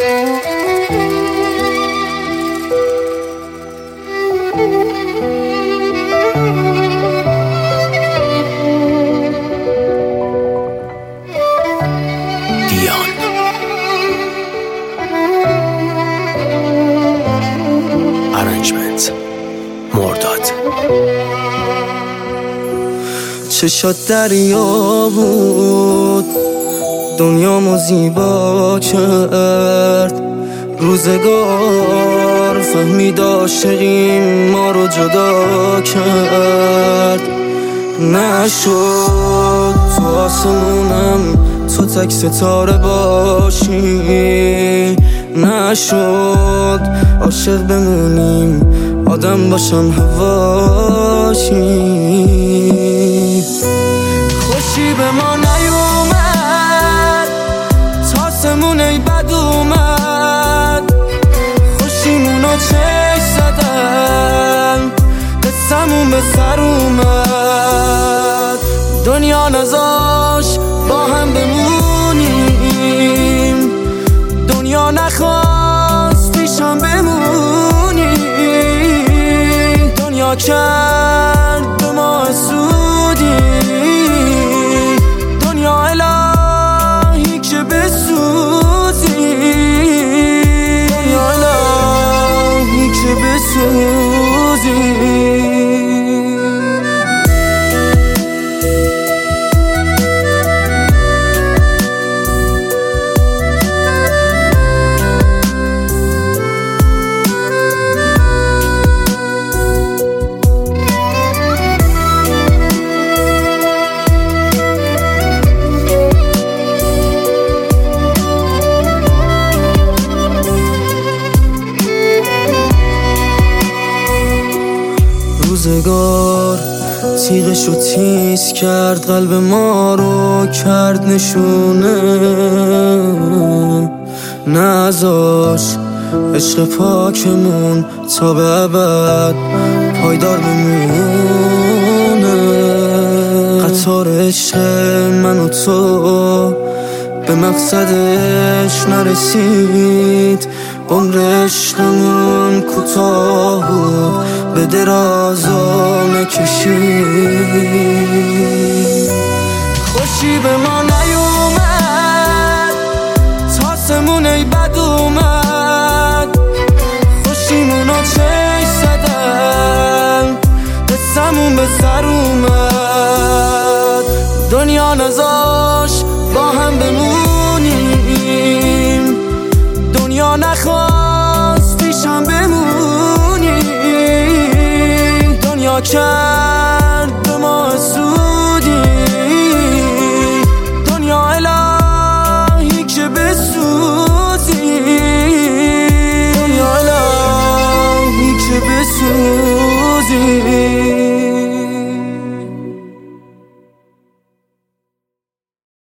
چشات دریا بود، دنیامو زیبا کرد. روزگار فهمید عاشقیم ما رو جدا کرد. نشد تو آسمونم تو تک ستاره باشی، نشد عاشق بمونیم آدم باشم هواشی. خوشی به ما نیومد تاسمون ای بد اومد، خوشیمونو چش زدن قصمون به سر اومد. دنیا نذاش با هم بمونیم، دنیا نخواست پیشم بمونی، دنیا کرد به ما حسودی، دنیا الهی که بسوزی، دنیا الهی که بسوزی. روزگار تیغشو تیز کرد، قلب ما رو کرد نشونه، نذاش عشق پاکمون تا به ابد پایدار بمونه. قطار عشق من و تو به مقصدش نرسید، عمر عشقمون کوتاه بود به درازا نکشید. خوشی به ما نیومد تاسمون ای بد اومد، خوشیمونو چش زدن قصمون به سر اومد. دنیا نذاش با هم بمونیم، دنیا نخواست پیشم بمونی، دنیا کرد به ما حسودی، دنیا الهی که بسوزی، دنیا الهی که بسوزی.